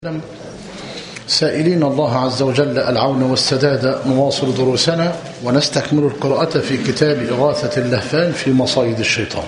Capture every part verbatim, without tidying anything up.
سائلين الله عز وجل العون والسداد نواصل دروسنا ونستكمل القراءة في كتاب إغاثة اللهفان في مصايد الشيطان،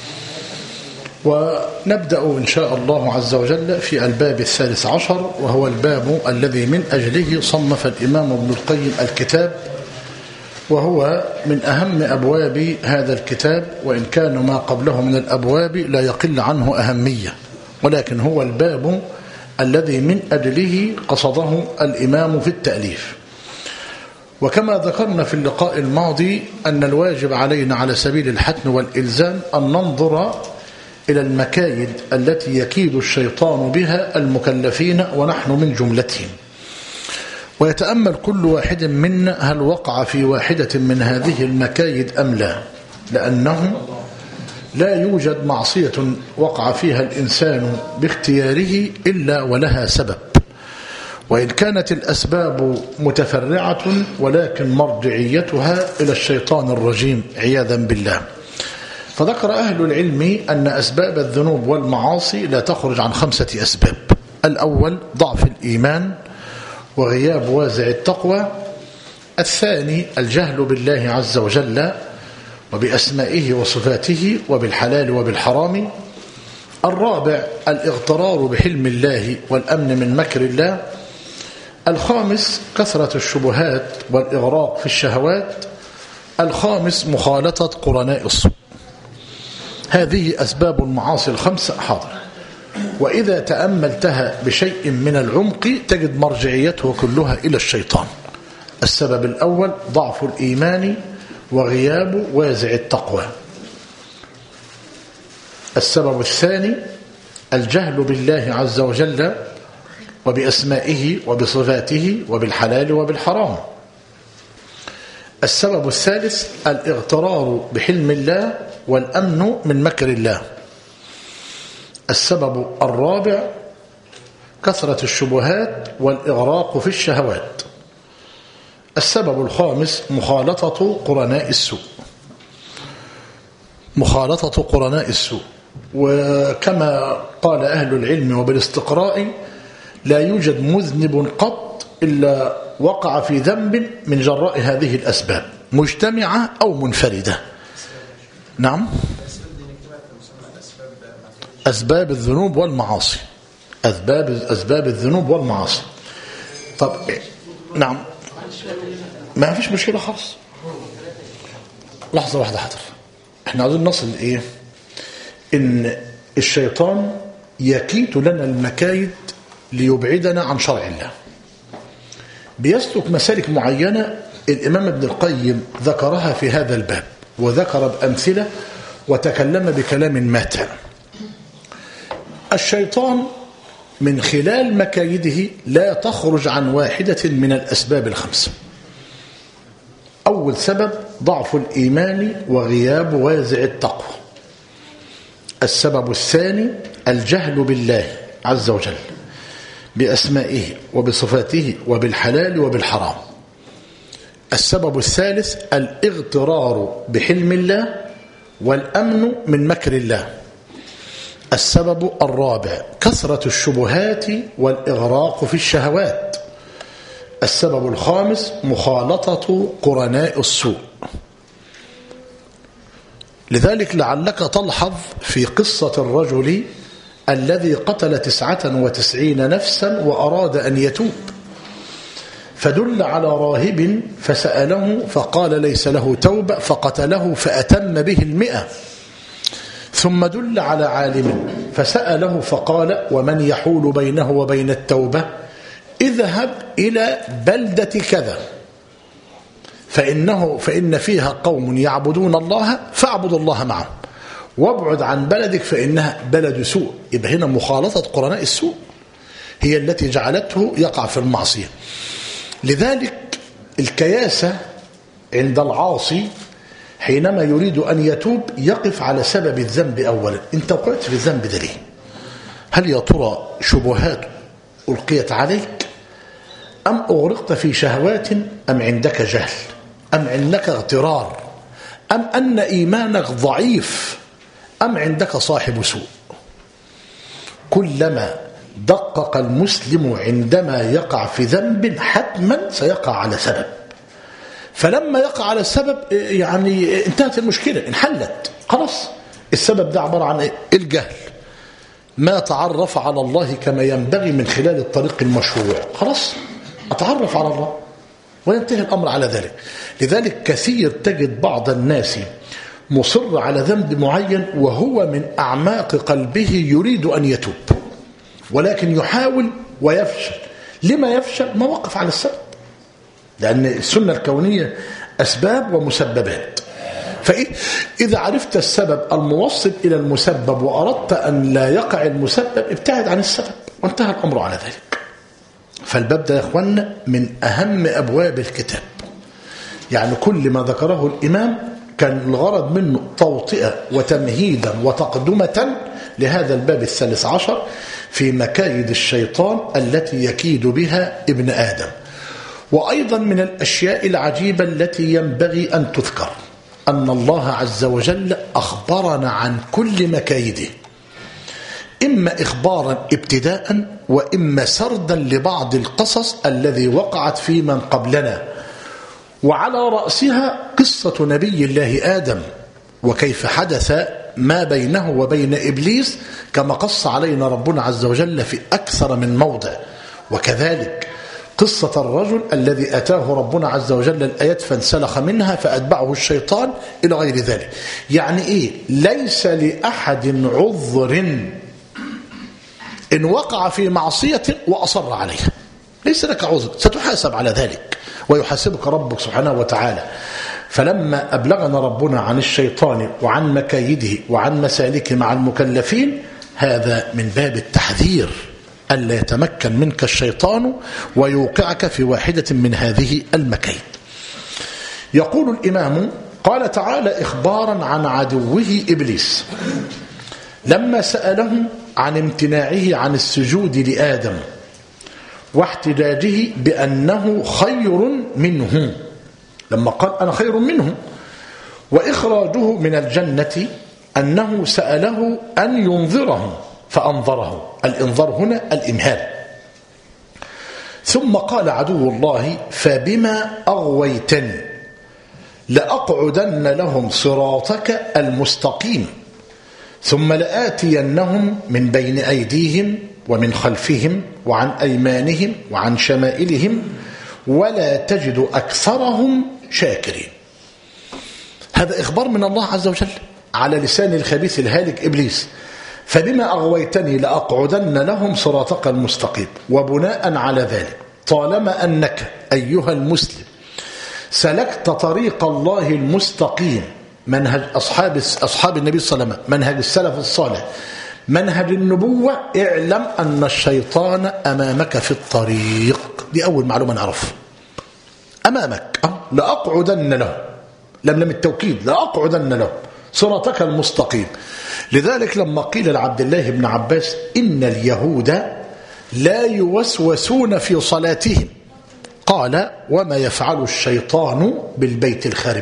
ونبدأ إن شاء الله عز وجل في الباب الثالث عشر، وهو الباب الذي من أجله صنف الإمام ابن القيم الكتاب، وهو من أهم أبواب هذا الكتاب، وإن كان ما قبله من الأبواب لا يقل عنه أهمية، ولكن هو الباب الذي من أجله قصده الإمام في التأليف. وكما ذكرنا في اللقاء الماضي أن الواجب علينا على سبيل الحتم والإلزام أن ننظر إلى المكايد التي يكيد الشيطان بها المكلفين ونحن من جملتهم، ويتأمل كل واحد منا هل وقع في واحدة من هذه المكايد أم لا، لأنه لا يوجد معصية وقع فيها الإنسان باختياره إلا ولها سبب، وإن كانت الأسباب متفرعة ولكن مرجعيتها إلى الشيطان الرجيم عياذا بالله. فذكر أهل العلم أن أسباب الذنوب والمعاصي لا تخرج عن خمسة أسباب: الأول ضعف الإيمان وغياب وازع التقوى، الثاني الجهل بالله عز وجل وبأسمائه وصفاته وبالحلال وبالحرام، الرابع الاغترار بحلم الله والأمن من مكر الله، الخامس كثرة الشبهات والإغراق في الشهوات، الخامس مخالطة قرناء السوء. هذه أسباب المعاصي الخمسة حاضر، وإذا تأملتها بشيء من العمق تجد مرجعيته كلها إلى الشيطان. السبب الأول ضعف الإيمان وغياب وازع التقوى، السبب الثاني الجهل بالله عز وجل وبأسمائه وبصفاته وبالحلال وبالحرام، السبب الثالث الاغترار بحلم الله والأمن من مكر الله، السبب الرابع كثرة الشبهات والإغراق في الشهوات، السبب الخامس مخالطة قرناء السوء. مخالطة قرناء السوء، وكما قال أهل العلم وبالاستقراء لا يوجد مذنب قط إلا وقع في ذنب من جراء هذه الأسباب، مجتمعة أو منفردة. نعم، أسباب الذنوب والمعاصي، أسباب أسباب الذنوب والمعاصي. طب نعم، ما فيش مشكلة خالص. لحظة واحدة حضر، احنا عاوزين نصل ايه؟ ان الشيطان يكيد لنا المكايد ليبعدنا عن شرع الله، بيسلك مسالك معينة. الإمام ابن القيم ذكرها في هذا الباب، وذكر بأمثلة وتكلم بكلام ماتع. الشيطان من خلال مكايده لا تخرج عن واحدة من الأسباب الخمسة. أول سبب ضعف الإيمان وغياب وازع التقوى، السبب الثاني الجهل بالله عز وجل بأسمائه وبصفاته وبالحلال وبالحرام، السبب الثالث الاغترار بحلم الله والأمن من مكر الله، السبب الرابع كثرة الشبهات والإغراق في الشهوات، السبب الخامس مخالطة قرناء السوء. لذلك لعلك تلحظ في قصة الرجل الذي قتل تسعة وتسعين نفسا وأراد أن يتوب، فدل على راهب فسأله فقال ليس له توبة فقتله فأتم به المئة، ثم دل على عالم فسأله فقال ومن يحول بينه وبين التوبة؟ اذهب إلى بلدة كذا فإنه فإن فيها قوم يعبدون الله فاعبد الله معهم، وابعد عن بلدك فإنها بلد سوء. يبقى هنا مخالطة قرناء السوء هي التي جعلته يقع في المعصية. لذلك الكياسة عند العاصي حينما يريد أن يتوب يقف على سبب الذنب أولا. أنت وقعت في الذنب ده ليه؟ هل يا ترى شبهات ألقيت عليك، أم أغرقت في شهوات، أم عندك جهل، أم عندك اغترار، أم أن إيمانك ضعيف، أم عندك صاحب سوء؟ كلما دقق المسلم عندما يقع في ذنب حتما سيقع على سبب، فلما يقع على السبب يعني انتهت المشكلة، انحلت خلاص. السبب ده عبارة عن ايه؟ الجهل، ما تعرف على الله كما ينبغي من خلال الطريق المشروع، خلاص أتعرف على الله وينتهي الأمر على ذلك. لذلك كثير تجد بعض الناس مصر على ذنب معين وهو من أعماق قلبه يريد أن يتوب، ولكن يحاول ويفشل. لما يفشل؟ ما وقف على السبب، لأن السنة الكونية أسباب ومسببات. فإذا عرفت السبب الموصل إلى المسبب وأردت أن لا يقع المسبب، ابتعد عن السبب وانتهى الأمر على ذلك. فالباب ده يا أخوانا من أهم أبواب الكتاب، يعني كل ما ذكره الإمام كان الغرض منه توطئة وتمهيدا وتقدمة لهذا الباب الثالث عشر في مكايد الشيطان التي يكيد بها ابن آدم. وأيضا من الأشياء العجيبة التي ينبغي أن تذكر أن الله عز وجل أخبرنا عن كل مكايده، إما إخبارا ابتداء وإما سردا لبعض القصص الذي وقعت في من قبلنا، وعلى رأسها قصة نبي الله آدم وكيف حدث ما بينه وبين إبليس كما قص علينا ربنا عز وجل في أكثر من موضع، وكذلك قصة الرجل الذي أتاه ربنا عز وجل الآيات فانسلخ منها فأتبعه الشيطان إلى غير ذلك. يعني إيه؟ ليس لأحد عذر إن وقع في معصية وأصر عليها، ليس لك عذر، ستحاسب على ذلك ويحاسبك ربك سبحانه وتعالى. فلما أبلغنا ربنا عن الشيطان وعن مكايده وعن مسالكه مع المكلفين، هذا من باب التحذير ألا يتمكن منك الشيطان ويوقعك في واحدة من هذه المكايد. يقول الإمام قال تعالى إخبارا عن عدوه إبليس لما سأله عن امتناعه عن السجود لآدم واحتجاجه بأنه خير منه، لما قال أنا خير منه، وإخراجه من الجنة أنه سأله أن ينظره فأنظره. الإنظار هنا الإمهال. ثم قال عدو الله فبما أغويتني لأقعدن لهم صراطك المستقيم ثم لآتينهم من بين أيديهم ومن خلفهم وعن أيمانهم وعن شمائلهم ولا تجد أكثرهم شاكرين. هذا إخبار من الله عز وجل على لسان الخبيث الهالك إبليس. فبما أغويتني لأقعدن لهم صراطك المستقيم. وبناء على ذلك طالما أنك أيها المسلم سلكت طريق الله المستقيم، منهج أصحاب أصحاب النبي صلى الله عليه وسلم، منهج السلف الصالح، منهج النبوة، اعلم أن الشيطان أمامك في الطريق. دي أول معلومة نعرفها، أمامك. لأقعدن له، لم لم التوكيد، لأقعدن له صراطك المستقيم. لذلك لما قيل لعبد الله بن عباس إن اليهود لا يوسوسون في صلاتهم، قال وما يفعل الشيطان بالبيت الخرب.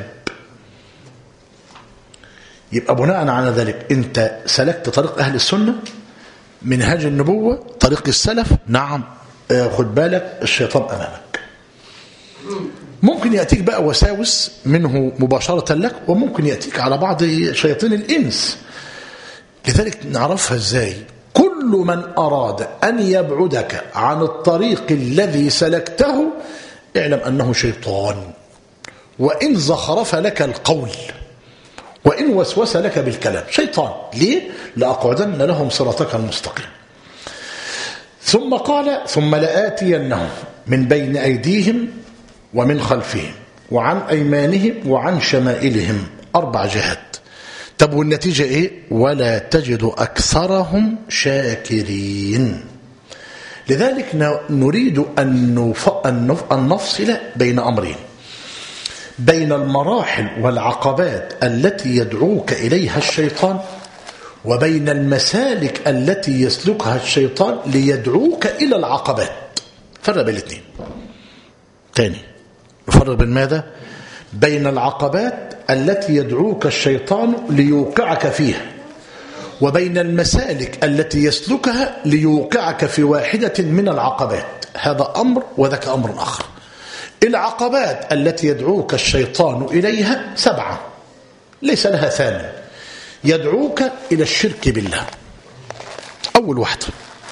يبقى بناء على ذلك انت سلكت طريق أهل السنة، منهج النبوة، طريق السلف، نعم. خد بالك الشيطان أمامك. ممكن يأتيك بقى وساوس منه مباشرة لك، وممكن يأتيك على بعض شياطين الإنس. لذلك نعرفها ازاي؟ كل من أراد أن يبعدك عن الطريق الذي سلكته اعلم أنه شيطان، وإن زخرف لك القول وإن وسوس لك بالكلام شيطان. ليه؟ لأقعدن لهم صراطك المستقيم. ثم قال ثم لآتينهم من بين أيديهم ومن خلفهم وعن أيمانهم وعن شمائلهم، أربع جهات. طب والنتيجة إيه؟ ولا تجد أكثرهم شاكرين. لذلك نريد أن نفصل بين أمرين، بين المراحل والعقبات التي يدعوك إليها الشيطان، وبين المسالك التي يسلكها الشيطان ليدعوك إلى العقبات. فرق بين الاثنين. تاني نفرق بين ماذا؟ بين العقبات التي يدعوك الشيطان ليوقعك فيها، وبين المسالك التي يسلكها ليوقعك في واحدة من العقبات. هذا أمر وذاك أمر آخر. العقبات التي يدعوك الشيطان إليها سبعة ليس لها ثاني. يدعوك إلى الشرك بالله، أول واحدة.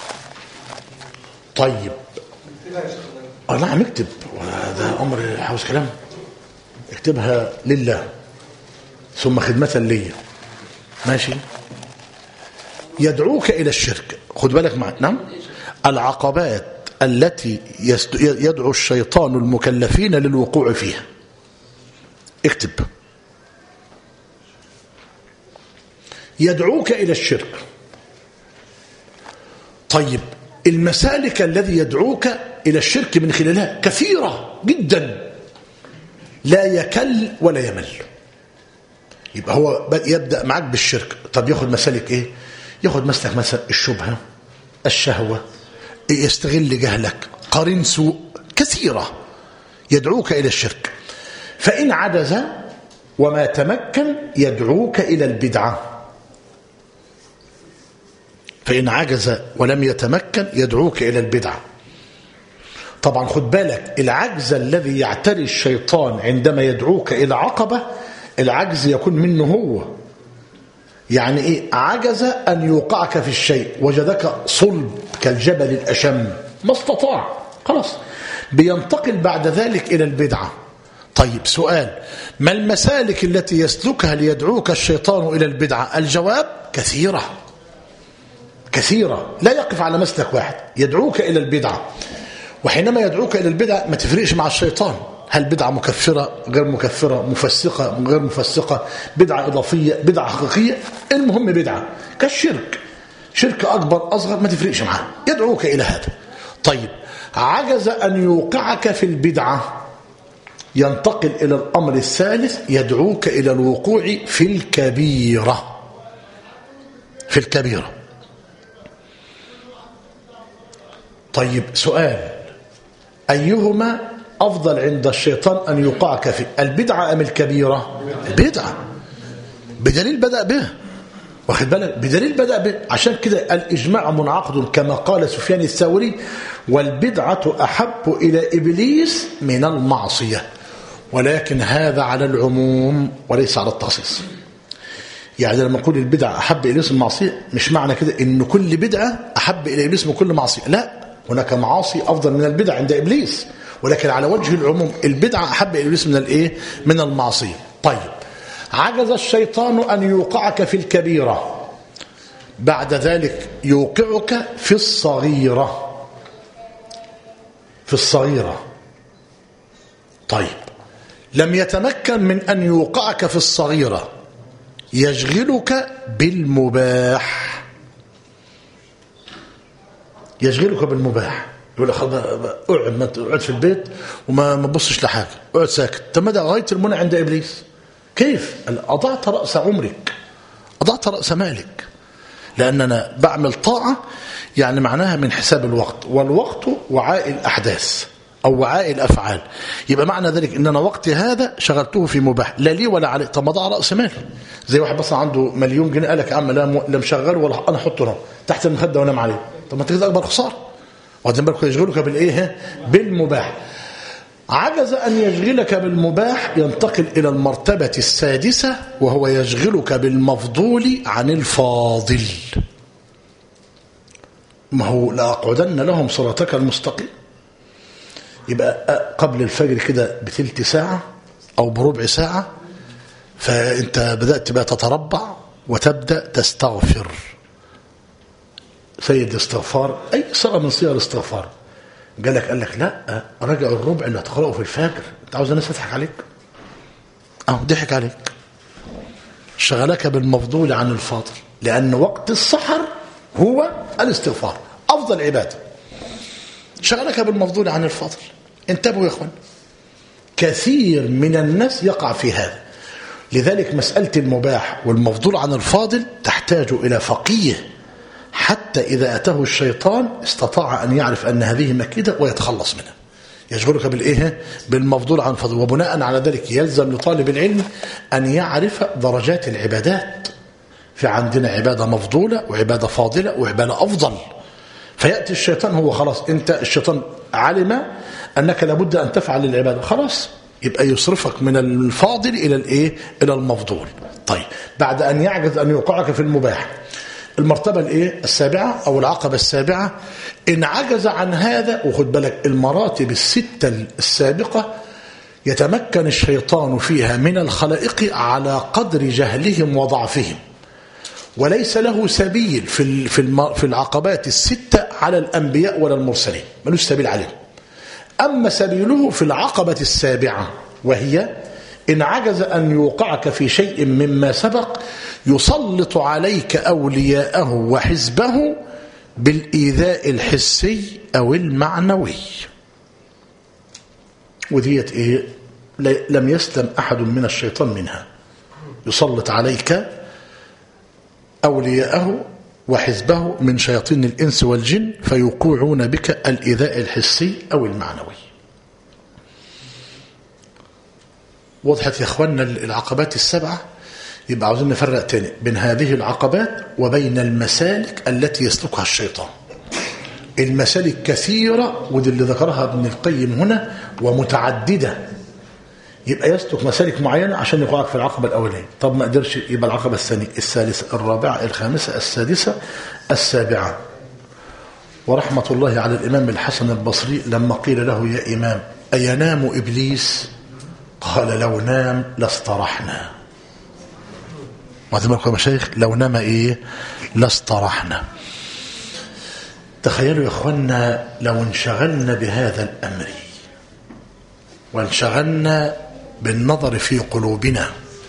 طيب آه نعم اكتب، وهذا أمر حوز كلام. اكتبها لله ثم خدمة لي، ماشي. يدعوك إلى الشرك، خد بالك معي. نعم. العقبات التي يدعو الشيطان المكلفين للوقوع فيها، اكتب. يدعوك إلى الشرك. طيب المسالك الذي يدعوك إلى الشرك من خلالها كثيرة جدا، لا يكل ولا يمل. يبقى هو يبدأ معك بالشرك. طب ياخد مسالك ايه؟ ياخد مسلك مثلا الشبهة، الشهوة، يستغل جهلك، قرين سوء، كثيرة. يدعوك إلى الشرك. فإن عجز وما تمكن يدعوك إلى البدعة. فإن عجز ولم يتمكن يدعوك إلى البدعة. طبعا خد بالك، العجز الذي يعتري الشيطان عندما يدعوك إلى عقبة، العجز يكون منه هو. يعني إيه؟ عجز أن يوقعك في الشيء، وجدك صلب كالجبل الأشم، ما استطاع، خلاص بينتقل بعد ذلك إلى البدعة. طيب سؤال، ما المسالك التي يسلكها ليدعوك الشيطان إلى البدعة؟ الجواب كثيرة كثيرة، لا يقف على مسلك واحد. يدعوك إلى البدعة، وحينما يدعوك إلى البدعة ما تفرقش مع الشيطان، هل بدعة مكفرة غير مكفرة، مفسقة غير مفسقة، بدعة إضافية، بدعة حقيقية، المهم بدعة كالشرك، شرك أكبر أصغر ما تفرقش معاه، يدعوك إلى هذا. طيب عجز أن يوقعك في البدعة، ينتقل إلى الأمر الثالث، يدعوك إلى الوقوع في الكبيرة. في الكبيرة. طيب سؤال، أيهما أفضل عند الشيطان أن يوقعك في البدعة أم الكبيرة؟ البدعة، بدليل بدأ به، واخد بالك، بدليل بدأ به. عشان كده الإجماع منعقد كما قال سفيان الثوري: والبدعة أحب إلى إبليس من المعصية. ولكن هذا على العموم وليس على التخصيص. يعني لما نقول البدعة أحب إلى إبليس من المعصية، مش معنى كده إن كل بدعة أحب إلى إبليس من كل معصية، لا، هناك معاصي أفضل من البدع عند إبليس، ولكن على وجه العموم البدعة أحب إلى إبليس من الإيه؟ من المعصية. طيب عجز الشيطان أن يوقعك في الكبيرة، بعد ذلك يوقعك في الصغيرة. في الصغيرة. طيب لم يتمكن من أن يوقعك في الصغيرة، يشغلك بالمباح. يشغلك بالمباح، يقول لك اقعد ما تقعد في البيت وما ما تبصش لحاجه، اقعد ساكت. طب ما ده غايه المنى عند ابليس. كيف؟ اضعت راس عمرك، اضعت راس مالك، لان انا بعمل طاعه، يعني معناها من حساب الوقت، والوقت وعاء الاحداث او وعاء الافعال. يبقى معنى ذلك ان انا وقتي هذا شغلته في مباح، لا لي ولا علي. طب ما ضاع راس مالي. زي واحد بس عنده مليون جنيه، قال لك يا عم لا لا مشغله ولا انا احطه هنا تحت المخده وانام عليه. طب ما تجد اكبر خساره. واخدين بالكم؟ يشغلك بالايه؟ بالمباح. عجز ان يشغلك بالمباح، ينتقل الى المرتبه السادسه، وهو يشغلك بالمفضول عن الفاضل. ما هو لاقعدن لهم صراطك المستقيم. يبقى قبل الفجر كده بثلث ساعه او بربع ساعه، فانت بدات بقى تتربع وتبدا تستغفر. سيد الاستغفار أي صيغة من صيغ الاستغفار. قال لك قال لك لا، رجع الربع اللي هتقرأه في الفجر. أنت عاوز الناس تضحك عليك؟ أهو ضحك عليك. شغلك بالمفضول عن الفاضل، لأن وقت السحر هو الاستغفار، أفضل عبادة. شغلك بالمفضول عن الفاضل. انتبهوا يا إخوان، كثير من الناس يقع في هذا. لذلك مسألة المباح والمفضول عن الفاضل تحتاج إلى فقيه، حتى إذا أتاه الشيطان استطاع أن يعرف أن هذه مكيدة ويتخلص منها. يشغلك بالإيه؟ بالمفضول عن الفضل. وبناء على ذلك يلزم لطالب العلم أن يعرف درجات العبادات في عندنا عبادة مفضولة وعبادة فاضلة وعبادة أفضل. فيأتي الشيطان، هو خلاص أنت الشيطان علم أنك لابد أن تفعل العبادة، خلاص يبقى يصرفك من الفاضل إلى الإيه؟ إلى المفضول. طيب بعد أن يعجز أن يوقعك في المباح، المرتبة الإيه؟ السابعة أو العقبة السابعة، إن عجز عن هذا، وخد بالك المراتب الستة السابقة يتمكن الشيطان فيها من الخلائق على قدر جهلهم وضعفهم، وليس له سبيل في في العقبات الستة على الأنبياء ولا المرسلين، ملوش سبيل عليهم. أما سبيله في العقبة السابعة، وهي إن عجز أن يوقعك في شيء مما سبق، يسلط عليك أولياءه وحزبه بالإيذاء الحسي أو المعنوي. وديت إيه؟ لم يسلم أحد من الشيطان منها. يسلط عليك أولياءه وحزبه من شياطين الإنس والجن فيوقعون بك الإيذاء الحسي أو المعنوي. وضحت يا أخوانا العقبات السبعة؟ يبقى عاوزين نفرق تاني بين هذه العقبات وبين المسالك التي يسلكها الشيطان. المسالك كثيرة، ودي اللي ذكرها ابن القيم هنا، ومتعددة. يبقى يسلك مسالك معينة عشان يقعك في العقبة الأولية. طب ما قدرش، يبقى العقبة الثانية، الثالثة، الرابعة، الخامسة، السادسة، السابعة. ورحمة الله على الإمام الحسن البصري لما قيل له يا إمام أينام إبليس؟ قال لو نام لاسترحنا. وعندما يا مشايخ لو نام إيه؟ لاسترحنا. تخيلوا يا أخوانا لو انشغلنا بهذا الأمر وانشغلنا بالنظر في قلوبنا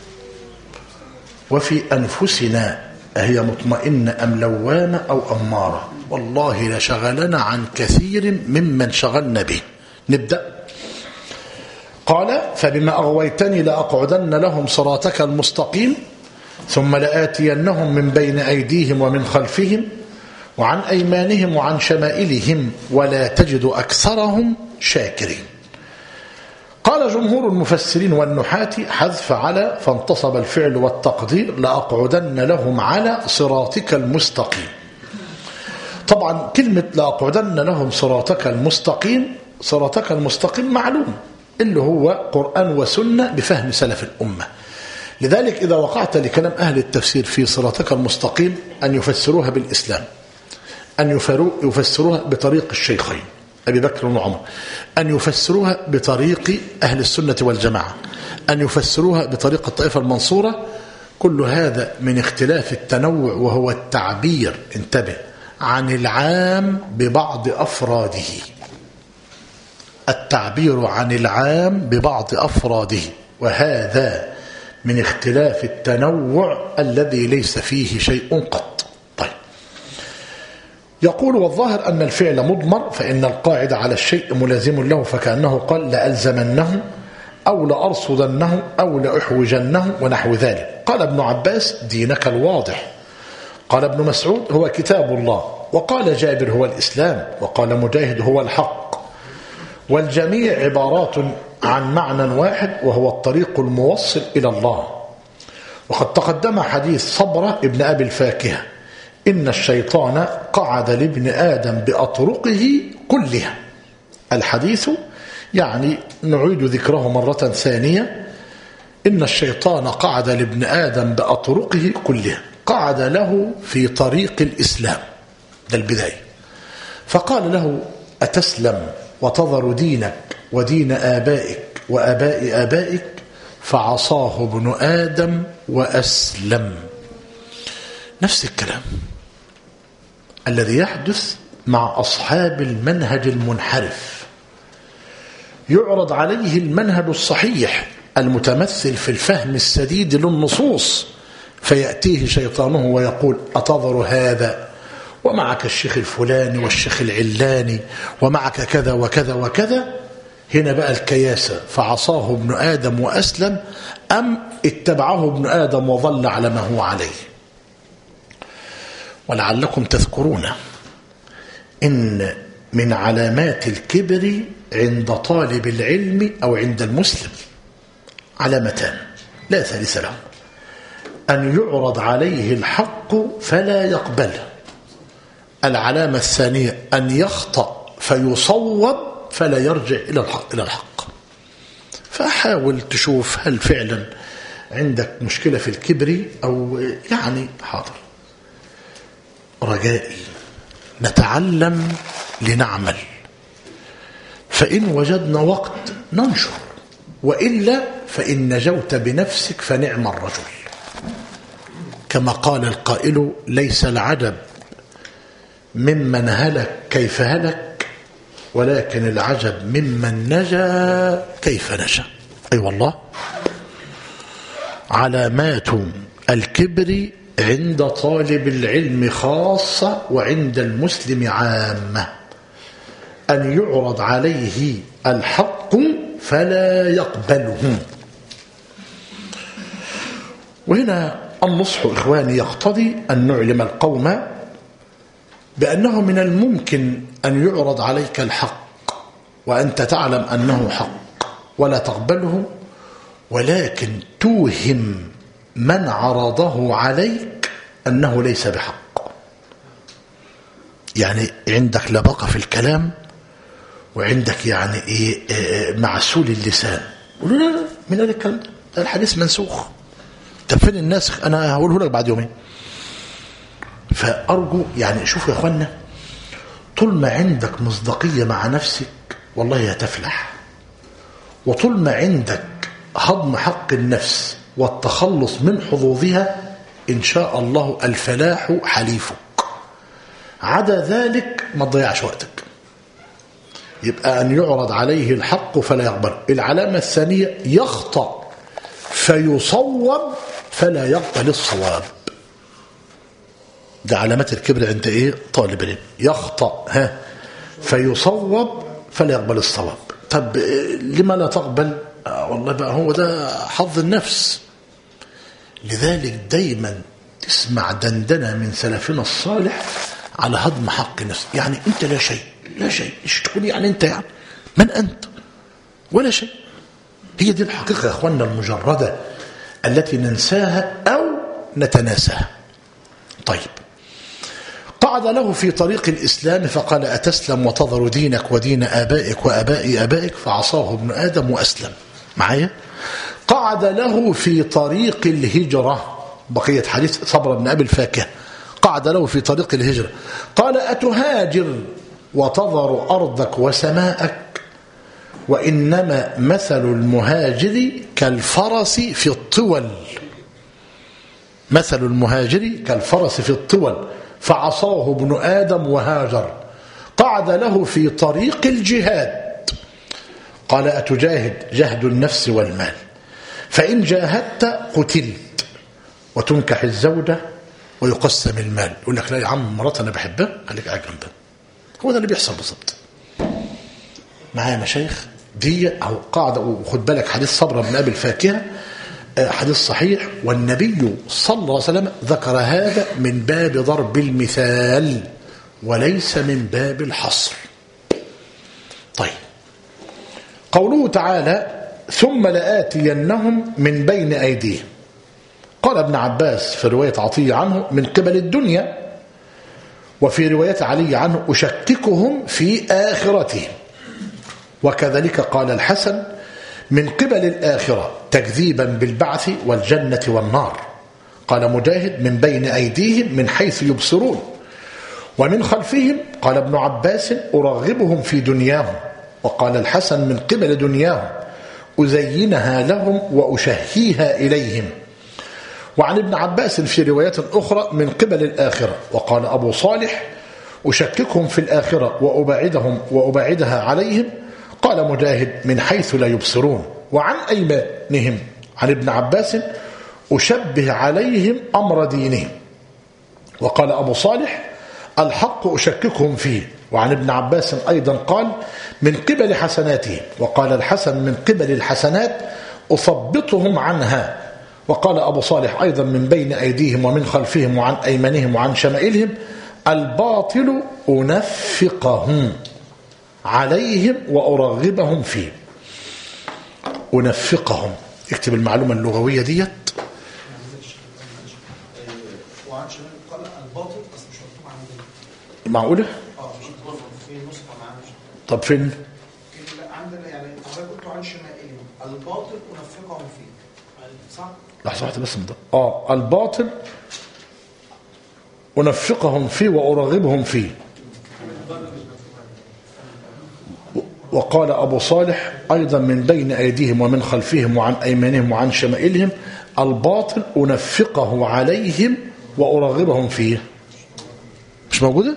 وفي أنفسنا، أهي مطمئنة أم لوامة أو أمارة، والله لشغلنا عن كثير ممن شغلنا به. نبدأ. قال فبما أغويتني لأقعدن لهم صراطك المستقيم ثم لآتينهم من بين أيديهم ومن خلفهم وعن أيمانهم وعن شمائلهم ولا تجد أكثرهم شاكرين. قال جمهور المفسرين والنحاة حذف على، فانتصب الفعل والتقدير لأقعدن لهم على صراطك المستقيم. طبعا كلمة لأقعدن لهم صراطك المستقيم، صراطك المستقيم معلوم اللي هو قرآن وسنة بفهم سلف الأمة. لذلك إذا وقعت لكلام أهل التفسير في صراطك المستقيم أن يفسروها بالإسلام، أن يفسروها بطريق الشيخين أبي بكر وعمر، أن يفسروها بطريق أهل السنة والجماعة، أن يفسروها بطريق الطائفة المنصورة. كل هذا من اختلاف التنوع، وهو التعبير، انتبه، عن العام ببعض أفراده. التعبير عن العام ببعض أفراده، وهذا من اختلاف التنوع الذي ليس فيه شيء قط. طيب يقول والظاهر أن الفعل مضمر، فإن القاعدة على الشيء ملازم له، فكأنه قال لألزمنه أو لأرصدنه أو لأحوجنه ونحو ذلك. قال ابن عباس دينك الواضح، قال ابن مسعود هو كتاب الله، وقال جابر هو الإسلام، وقال مجاهد هو الحق. والجميع عبارات عن معنى واحد وهو الطريق الموصل إلى الله. وقد تقدم حديث صبرة ابن أبي الفاكهة إن الشيطان قعد لابن آدم بأطرقه كلها. الحديث يعني نعيد ذكره مرة ثانية. إن الشيطان قعد لابن آدم بأطرقه كلها، قعد له في طريق الإسلام، ده البداية. فقال له أتسلم وتظهر دينك ودين آبائك وآباء آبائك؟ فعصاه ابن آدم وأسلم. نفس الكلام الذي يحدث مع أصحاب المنهج المنحرف. يعرض عليه المنهج الصحيح المتمثل في الفهم السديد للنصوص، فيأتيه شيطانه ويقول أتظهر هذا، ومعك الشيخ الفلاني والشيخ العلاني ومعك كذا وكذا وكذا. هنا بقى الكياسة، فعصاه ابن آدم وأسلم، أم اتبعه ابن آدم وظل على ما هو عليه. ولعلكم تذكرون إن من علامات الكبر عند طالب العلم أو عند المسلم علامتان لا ثالث لهم. أن يعرض عليه الحق فلا يقبله. العلامة الثانية أن يخطأ فيصوب فلا يرجع إلى الحق, إلى الحق. فحاول تشوف هل فعلا عندك مشكلة في الكبر أو يعني حاضر. رجائي نتعلم لنعمل، فإن وجدنا وقت ننشر، وإلا فإن نجوت بنفسك فنعم الرجل. كما قال القائل: ليس العجب ممن هلك كيف هلك، ولكن العجب ممن نجا كيف نجا. أي أيوة والله. علامات الكبر عند طالب العلم خاصة وعند المسلم عامة: أن يعرض عليه الحق فلا يقبله. وهنا النصح إخواني يقتضي أن نعلم القوم بأنه من الممكن أن يعرض عليك الحق وأنت تعلم أنه حق ولا تقبله، ولكن توهم من عرضه عليك أنه ليس بحق. يعني عندك لبقة في الكلام، وعندك يعني إيه, إيه معسول اللسان. قولوا لا لا من هذا الكلام ده الحديث منسوخ. طب فين الناسخ؟ أنا هقوله لك بعد يومين. فأرجو يعني شوفوا يا أخوانا، طول ما عندك مصداقية مع نفسك والله هتفلح، وطول ما عندك هضم حق النفس والتخلص من حظوظها إن شاء الله الفلاح حليفك. عدا ذلك ما تضيعش وقتك. يبقى أن يعرض عليه الحق فلا يقبل. العلامة الثانية يخطأ فيصوب فلا يقبل الصواب. ده علامات الكبر عند ايه؟ طالب العلم. يخطأ ها فيصوب فلا يقبل الصواب. طب لما لا تقبل؟ آه والله بقى هو ده حظ النفس. لذلك دايما تسمع دندنة من سلفنا الصالح على هضم حق النفس. يعني انت لا شيء لا شيء، ايش تقول يعني انت؟ يعني من انت؟ ولا شيء. هي دي الحقيقة يا اخواننا المجردة التي ننساها او نتناساها. طيب، قعد له في طريق الإسلام فقال: أتسلم وتذر دينك ودين آبائك وآباء آبائك؟ فعصاه ابن آدم وأسلم. معايا؟ قعد له في طريق الهجرة، بقية حديث صبر بن أبي الفاكهة. قعد له في طريق الهجرة قال: أتهاجر وتذر أرضك وسماءك؟ وإنما مثل المهاجر كالفرس في الطول. مثل المهاجر كالفرس في الطول. فعصاه ابن آدم وهاجر. قعد له في طريق الجهاد قال: أتجاهد؟ جهد النفس والمال، فإن جاهدت قتلت وتنكح الزوجة ويقسم المال. يقول لك: لا يا عم، مرات أنا بحبها، خليك قاعد جنبها. هو ده اللي بيحصل بالظبط معايا مشايخ دي. أو قاعدة. وخد بالك حديث صبر بن أبي الفاكهة حديث صحيح، والنبي صلى الله عليه وسلم ذكر هذا من باب ضرب المثال وليس من باب الحصر. طيب، قوله تعالى: ثم لآتينهم من بين أيديهم. قال ابن عباس في رواية عطية عنه: من قبل الدنيا. وفي رواية علي عنه: أشككهم في آخرتهم. وكذلك قال الحسن: من قبل الآخرة، تكذيبا بالبعث والجنة والنار. قال مجاهد: من بين أيديهم من حيث يبصرون. ومن خلفهم. قال ابن عباس: أرغبهم في دنياهم. وقال الحسن: من قبل دنياهم، أزينها لهم وأشهيها إليهم. وعن ابن عباس في روايات أخرى: من قبل الآخرة. وقال أبو صالح: أشككهم في الآخرة وأبعدهم وأبعدها عليهم. قال مجاهد: من حيث لا يبصرون. وعن أيمانهم عن ابن عباس: أشبه عليهم أمر دينهم. وقال أبو صالح: الحق أشككهم فيه. وعن ابن عباس أيضا قال: من قبل حسناتهم. وقال الحسن: من قبل الحسنات أثبطهم عنها. وقال أبو صالح أيضا: من بين أيديهم ومن خلفهم وعن أيمانهم وعن شمائلهم. الباطل أنفقهم عليهم وأرغبهم فيه. أنفقهم، اكتب المعلومة اللغوية ديت. معقولة؟ في نسخة معانا. طب فين؟ عندنا يعني قلت عن شمائلهم الباطل أنفقهم فيه صح؟ لحظة واحدة بس ده. اه الباطل أنفقهم فيه وأرغبهم فيه. وقال أبو صالح أيضا من بين أيديهم ومن خلفهم وعن أيمانهم وعن شمائلهم الباطل أنفقه عليهم وأرغبهم فيه. مش موجودة؟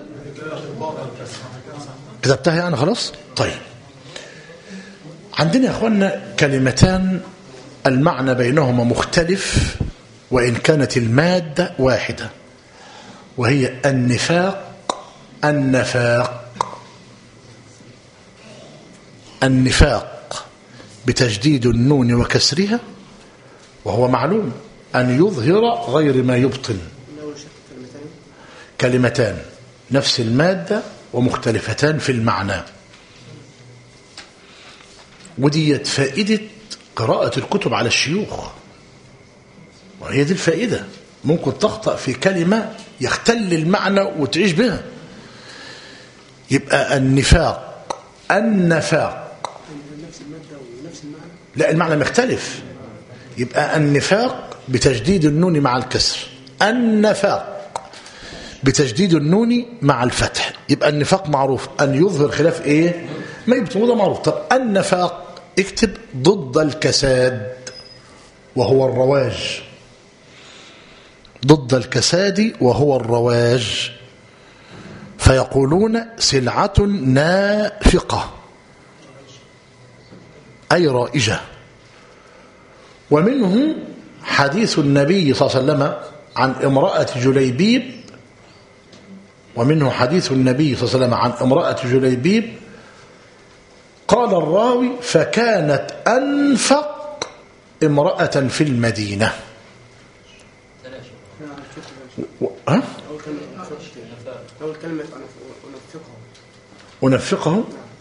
كتبتها يعني خلاص؟ طيب عندنا يا أخوانا كلمتان المعنى بينهما مختلف وإن كانت المادة واحدة، وهي النفاق النفاق النفاق بتجديد النون وكسرها، وهو معلوم أن يظهر غير ما يبطن. كلمتان نفس المادة ومختلفتان في المعنى، ودي فائدة قراءة الكتب على الشيوخ، وهي دي الفائدة. ممكن تخطأ في كلمة يختل المعنى وتعيش بها. يبقى النفاق النفاق لا المعنى مختلف. يبقى النفاق بتجديد النون مع الكسر، النفاق بتجديد النون مع الفتح. يبقى النفاق معروف أن يظهر خلاف إيه ما يبطن، ده معروف. طب النفاق اكتب ضد الكساد وهو الرواج، ضد الكساد وهو الرواج. فيقولون سلعة نافقة أي رائجة. ومنه حديث النبي صلى الله عليه وسلم عن امرأة جليبيب ومنه حديث النبي صلى الله عليه وسلم عن امرأة جليبيب قال الراوي فكانت أنفق امرأة في المدينة. ها؟ أول كلمة أنفقه أنفقه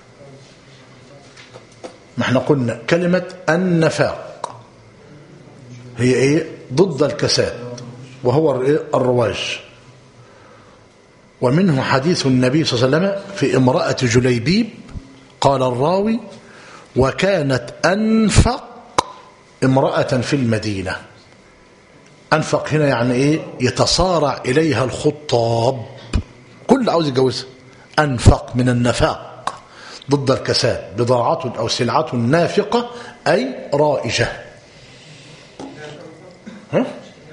ما احنا قلنا كلمة النفاق هي ايه ضد الكساد وهو الرواج. ومنه حديث النبي صلى الله عليه وسلم في امرأة جليبيب قال الراوي وكانت أنفق امرأة في المدينة. أنفق هنا يعني ايه يتصارع إليها الخطاب، كل عاوز يتجوزها. أنفق من النفاق ضد الكساد، بضاعة أو سلعة نافقة أي رائجة. ها؟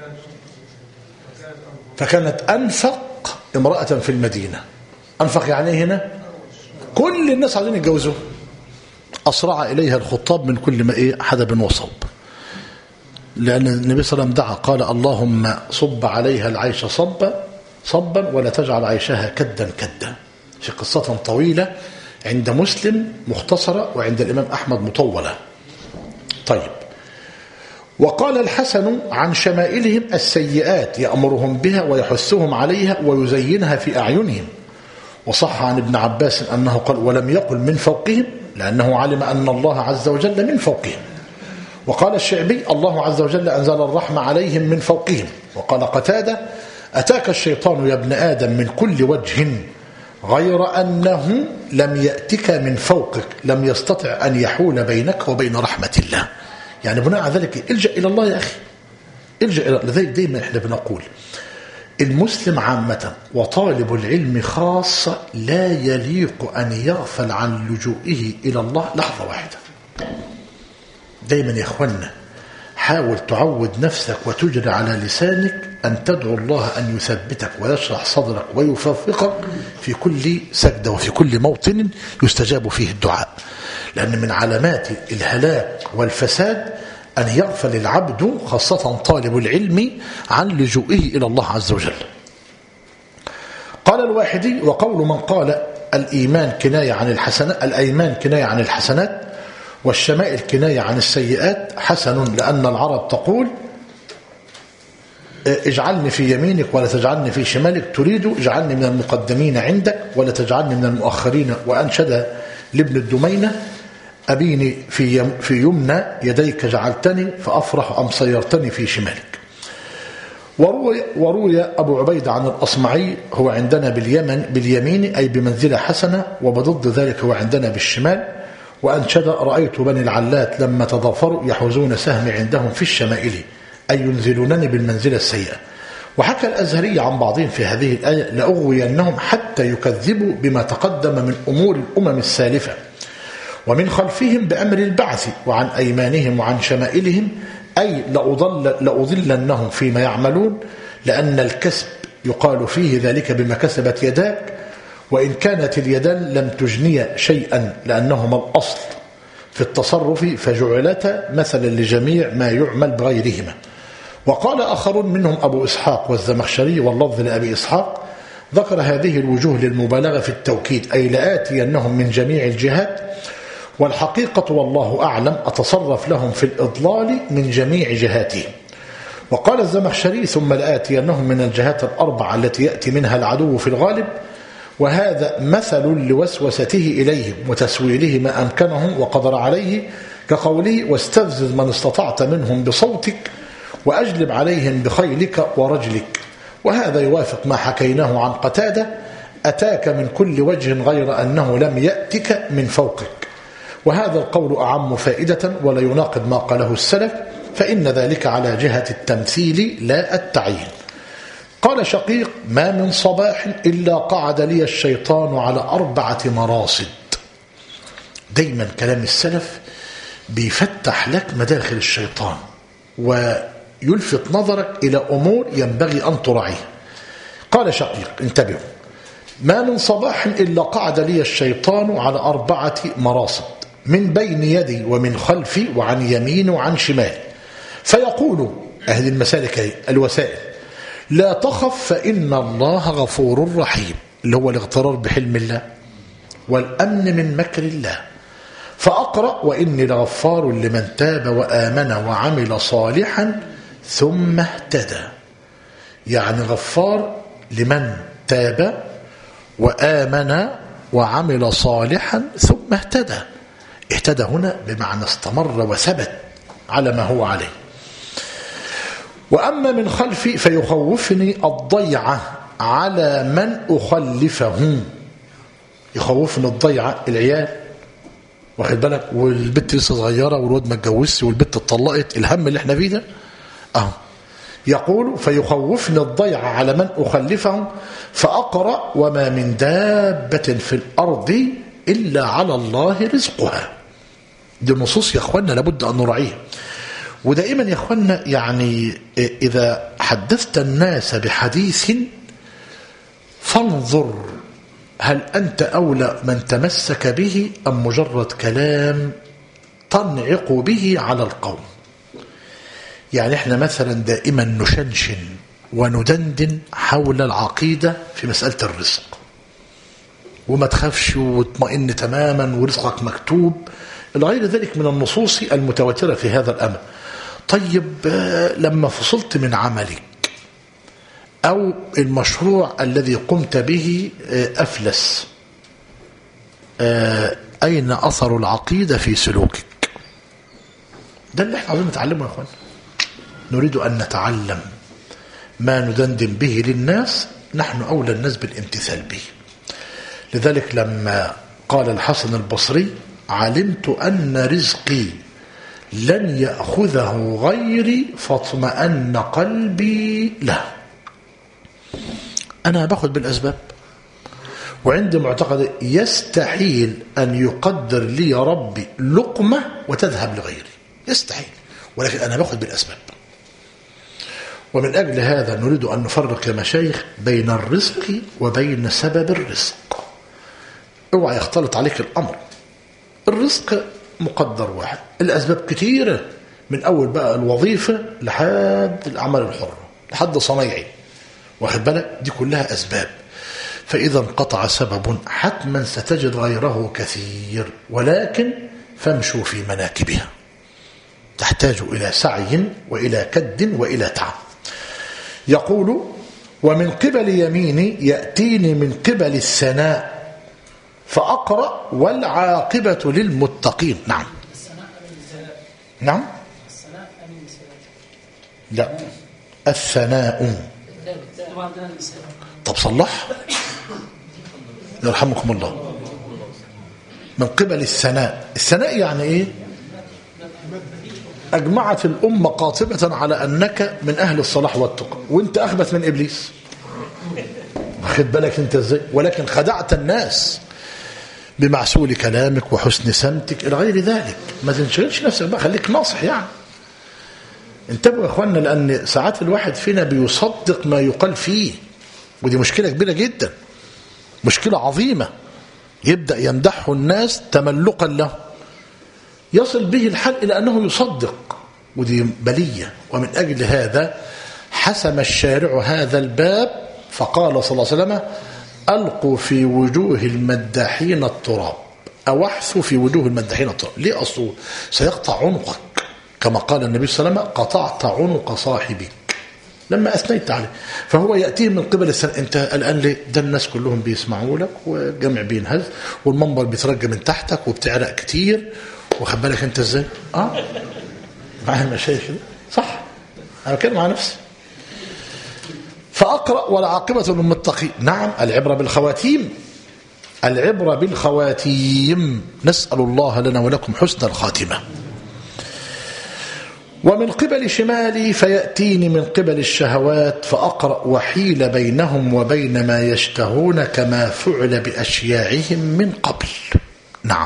فكانت أنفق امرأة في المدينة. أنفق يعني هنا كل الناس عايزين يتجوزوها، أسرع إليها الخطاب من كل ما إيه حدب وصوب. لأن النبي صلى الله عليه وسلم دعا قال اللهم صب عليها العيش صبا صبا ولا تجعل عيشها كدا كدا. في قصة طويلة عند مسلم مختصرة وعند الإمام أحمد مطولة. طيب وقال الحسن عن شمائلهم السيئات يأمرهم بها ويحثهم عليها ويزينها في أعينهم. وصح عن ابن عباس أنه قال ولم يقل من فوقهم لأنه علم أن الله عز وجل من فوقهم. وقال الشعبي الله عز وجل أنزل الرحمة عليهم من فوقهم. وقال قتادة أتاك الشيطان يا ابن آدم من كل وجه غير أنه لم يأتك من فوقك لم يستطع أن يحول بينك وبين رحمة الله. يعني بناء على ذلك الجأ إلى الله يا أخي، الجأ إلى لذلك دايما إحنا بنقول المسلم عامة وطالب العلم خاصة لا يليق أن يغفل عن لجوئه إلى الله لحظة واحدة. دايما يا إخوانا حاول تعود نفسك وتجري على لسانك أن تدعو الله أن يثبتك ويشرح صدرك ويوفقك في كل سجدة وفي كل موطن يستجاب فيه الدعاء. لأن من علامات الهلاك والفساد أن يغفل العبد خاصة طالب العلم عن لجوئه إلى الله عز وجل. قال الواحدي وقول من قال الإيمان كناية عن الحسنات الأيمان كناية عن الحسنات والشمائل كناية عن السيئات حسن، لأن العرب تقول اجعلني في يمينك ولا تجعلني في شمالك، تريد اجعلني من المقدمين عندك ولا تجعلني من المؤخرين. وأنشد لابن الدمينة أبيني في في يمنى يديك جعلتني فأفرح أم صيرتني في شمالك. وروي, وروي أبو عبيدة عن الأصمعي هو عندنا باليمن باليمين أي بمنزلة حسنة، وبضد ذلك هو عندنا بالشمال. وأنشد: رأيت بني العلات لما تضافروا يحوزون سهمي عندهم في الشمائل، أي ينزلونني بالمنزلة السيئة. وحكى الأزهري عن بعضهم في هذه الآية: لأغوينهم حتى يكذبوا بما تقدم من أمور الأمم السالفة، ومن خلفهم بأمر البعث، وعن أيمانهم وعن شمائلهم، أي لأضل لأضلنهم فيما يعملون، لأن الكسب يقال فيه ذلك بما كسبت يداك، وإن كانت اليدان لم تجني شيئا لأنهما الأصل في التصرف، فجعلتا مثلا لجميع ما يعمل بغيرهما. وقال آخرون منهم أبو إسحاق والزمخشري واللفظ لأبي إسحاق ذكر هذه الوجوه للمبالغة في التوكيد، أي لآتينهم من جميع الجهات، والحقيقة والله أعلم أتصرف لهم في الإضلال من جميع جهاتهم. وقال الزمخشري: ثم لآتينهم من الجهات الأربعة التي يأتي منها العدو في الغالب، وهذا مثل لوسوسته إليهم وتسويله ما أمكنهم وقدر عليه، كقوله: واستفزز من استطعت منهم بصوتك وأجلب عليهم بخيلك ورجلك. وهذا يوافق ما حكيناه عن قتادة: أتاك من كل وجه غير أنه لم يأتك من فوقك. وهذا القول أعم فائدة ولا يناقض ما قاله السلف، فإن ذلك على جهة التمثيل لا التعيين. قال شقيق: ما من صباح إلا قعد لي الشيطان على أربعة مراصد. دايما كلام السلف بيفتح لك مداخل الشيطان ويلفت نظرك إلى أمور ينبغي أن تراعيها. قال شقيق: انتبهوا: ما من صباح إلا قعد لي الشيطان على أربعة مراصد، من بين يدي ومن خلفي وعن يمين وعن شمال، فيقول: أهل المسالك الوسائل، لا تخف فإن الله غفور رحيم، اللي هو الاغترار بحلم الله والأمن من مكر الله. فأقرأ: وإني لغفار لمن تاب وآمن وعمل صالحا ثم اهتدى. يعني غفار لمن تاب وآمن وعمل صالحا ثم اهتدى. اهتدى هنا بمعنى استمر وثبت على ما هو عليه. وأما من خلفي فيخوفني الضيعة على من أخلفه. يخوفني الضيعة، العيال، واخد بالك، والبنت لسه صغيرة والواد ما اتجوزش والبنت اتطلقت، الهم اللي احنا فيه ده اهو. يقول: فيخوفني الضيعة على من أخلفه. فأقرأ: وما من دابة في الأرض إلا على الله رزقها. دي النصوص يا أخوانا لابد أن نراعيها. ودائما يا أخوانا يعني إذا حدثت الناس بحديث فانظر هل أنت أولى من تمسك به أم مجرد كلام تنعق به على القوم. يعني احنا مثلا دائما نشنشن وندندن حول العقيدة في مسألة الرزق، وما تخافش وتطمئن تماما ورزقك مكتوب إلى غير ذلك من النصوص المتواترة في هذا الأمر. طيب لما فصلت من عملك أو المشروع الذي قمت به أفلس، أين أثر العقيدة في سلوكك؟ ده اللي احنا عايزين نتعلمه يا أخوان. نريد أن نتعلم ما ندندن به للناس، نحن أولى الناس بالامتثال به. لذلك لما قال الحسن البصري: علمت أن رزقي لن يأخذه غيري فاطمأن قلبي له. أنا باخد بالأسباب، وعندي معتقد يستحيل أن يقدر لي ربي لقمة وتذهب لغيري، يستحيل، ولكن أنا باخد بالأسباب. ومن أجل هذا نريد أن نفرق يا مشايخ بين الرزق وبين سبب الرزق. اوعى يختلط عليك الأمر. الرزق مقدر واحد، الأسباب كثيرة، من أول بقى الوظيفة لحد الأعمال الحرة لحد صنايعي، واخد بالك، دي كلها أسباب. فإذا انقطع سبب حتما ستجد غيره كثير، ولكن فامشوا في مناكبها، تحتاج إلى سعي وإلى كد وإلى تعب. يقول: ومن قبل يميني يأتيني من قبل الثناء فأقرأ: والعاقبة للمتقين. نعم. الثناء نعم. الثناء لا الثناء. طب صلح يرحمكم الله. من قبل الثناء. الثناء يعني ايه؟ اجمعت الامه قاطبه على انك من اهل الصلاح والتقى، وانت اخبث من ابليس. واخد بالك انت ازاي؟ ولكن خدعت الناس بمعسول كلامك وحسن سمتك الى غير ذلك. ما تنشغلش نفسك بقى، خليك ناصح يعني. انتبهوا يا اخوانا، لان ساعات الواحد فينا بيصدق ما يقال فيه، ودي مشكله كبيره جدا، مشكله عظيمه. يبدا يمدحه الناس تملقا له، يصل به الحال الى انه يصدق، ودي بليه. ومن اجل هذا حسم الشارع هذا الباب فقال صلى الله عليه وسلم: ألقوا في وجوه المداحين التراب، أو احثوا في وجوه المداحين التراب. ليه؟ أصله سيقطع عنقك، كما قال النبي صلى الله عليه وسلم: قطعت عنق صاحبك لما أثنيت عليه. فهو يأتيه من قبل السنة. أنت الآن ليه؟ ده الناس كلهم بيسمعوا لك، والجمع بينهز، والمنبر بيترجى من تحتك، وبتعرق كتير، واخد بالك أنت إزاي؟ آه معايا المشايخ ده صح؟ أنا بتكلم مع نفسي. فأقرأ: والعاقبة للمتقين. نعم، العبرة بالخواتيم، العبرة بالخواتيم. نسأل الله لنا ولكم حسن الخاتمة. ومن قبل شمالي فيأتيني من قبل الشهوات فأقرأ: وحيل بينهم وبين ما يشتهون كما فعل بأشياعهم من قبل. نعم،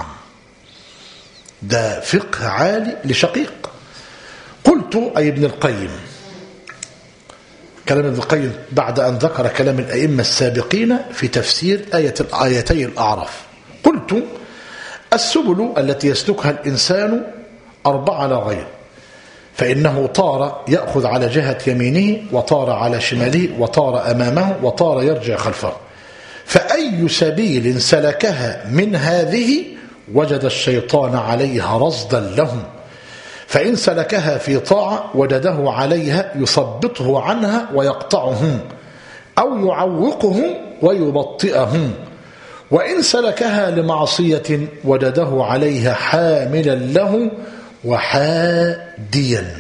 ده فقه عالي لشقيق. قلت أي ابن القيم، كلام ابن القيم بعد أن ذكر كلام الأئمة السابقين في تفسير آية آيتي الأعراف. قلت: السبل التي يسلكها الإنسان أربعة لا غير، فإنه طار يأخذ على جهة يمينه، وطار على شماله، وطار أمامه، وطار يرجع خلفه. فأي سبيل سلكها من هذه وجد الشيطان عليها رصدا لهم، فإن سلكها في طاعة وجده عليها يثبطه عنها ويقطعهم، أو يعوقهم ويبطئهم، وإن سلكها لمعصية وجده عليها حاملا له وحاديا.